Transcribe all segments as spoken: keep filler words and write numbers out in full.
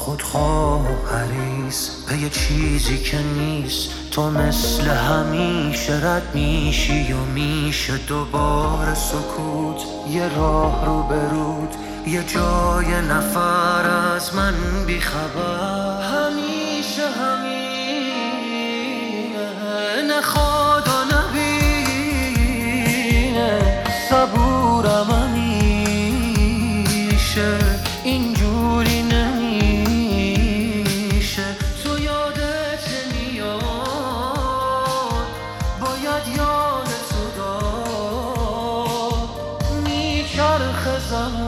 خودخواه حریص به یه چیزی که نیست. تو مثل همیشه رد میشی و میشه دوباره سکوت. یه راه رو برود، یه جای نفر از من بیخبر. همیشه همینه، نخواد و نبینه. صبورم همیشه اینجوری نمیشه. تو یادت میاد، باید یادتو داد. میچرخه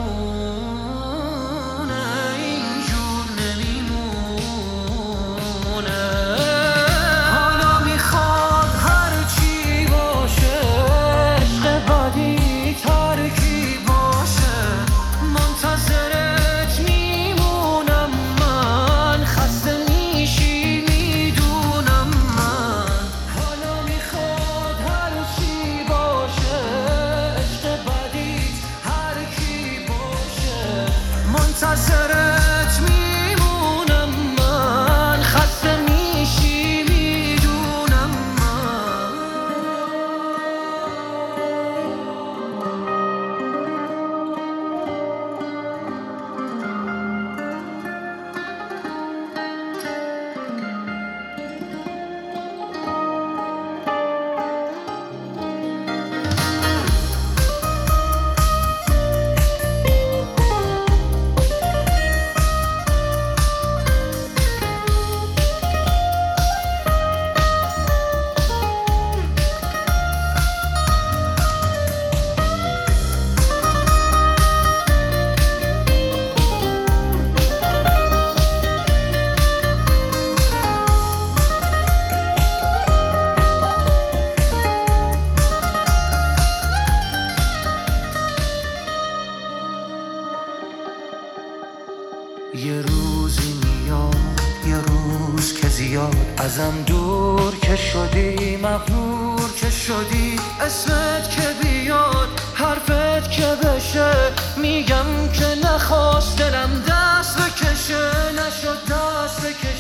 زمونه اینجور نمیمونه. حالا میخواد هرچی باشه، عشق بدی ترکی باشه. منتظرت میمونم من، خسته میشی میدونم من. حالا میخواد هرچی باشه، عشق بدی هرکی باشه. منتظرت میمونم من، خسته میشی میدونم من. یه روزی میاد، یه روز که زیاد ازم دور که شدی، مغرور که شدی. اسمت که بیاد، حرفت که بشه، میگم که نخواست دلم دست بکشه. نشد دست بکشه.